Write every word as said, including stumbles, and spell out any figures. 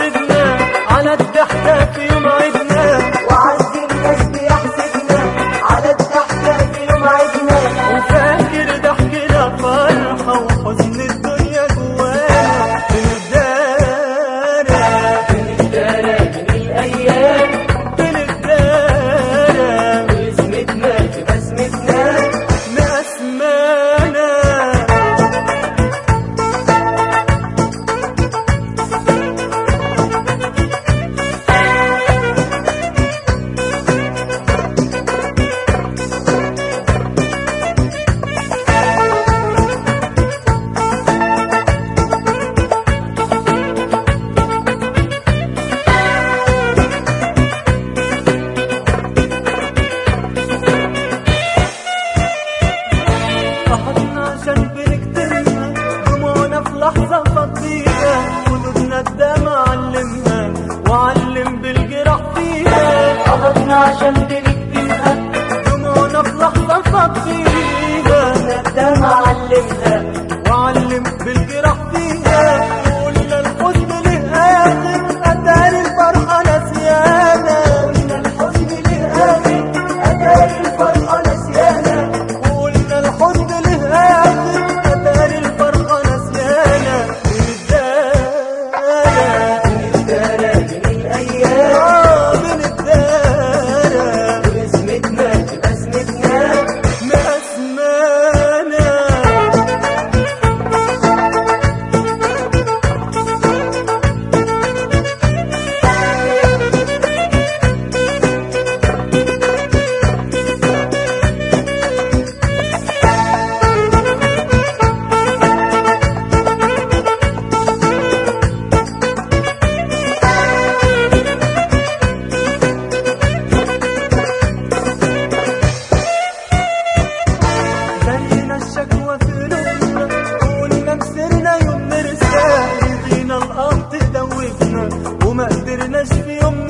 بيحسدنا على الضحكة في يوم عيدنا، وعز الناس بيحسدنا على الضحكة في يوم عيدنا. وفاكر ضحكنا فرحة وحزن الدنيا جوانا بنتدارى بنتدارى من الأيام، بنتدارى واسمتنا في بسمتنا مأسمانا. قهرنا عشان بنكتمها دموعنا في لحظة فضيها، قلوبنا الدمع علمها وعلم بالجراح فيها. قهرنا عشان بنكتمها دموعنا في لحظة فضيها، الدمع علمها وعلم بالجراح فيها. قلنا الحزن له آخر أتاري الفرحة نسيانا، قلنا الحزن له آخر أتاري الفرحة نسيانا. قلنا الحزن له آخر أتاري الفرحة نسيانا. بنتدارى بنتدارى من الأيام، آه بنتدارى واسمتنا في بسمتنا مأسمانا. زينا الشكوى في قلوبنا، قلنا مسرنا يوم نرسى، رضينا الأرض تدوبنا وما قدرناش في يوم